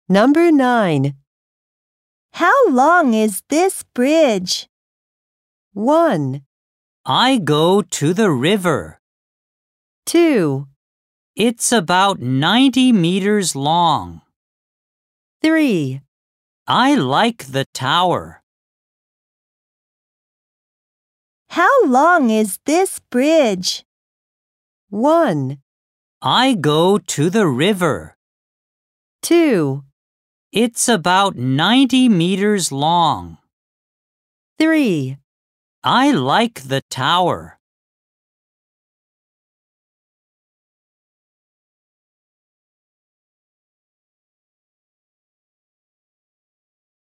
Number 9. How long is this bridge? 1, I go to the river. 2, It's about 90 meters long. 3. I like the tower. How long is this bridge? 1, I go to the river. 2, It's about 90 meters long. 3. I like the tower.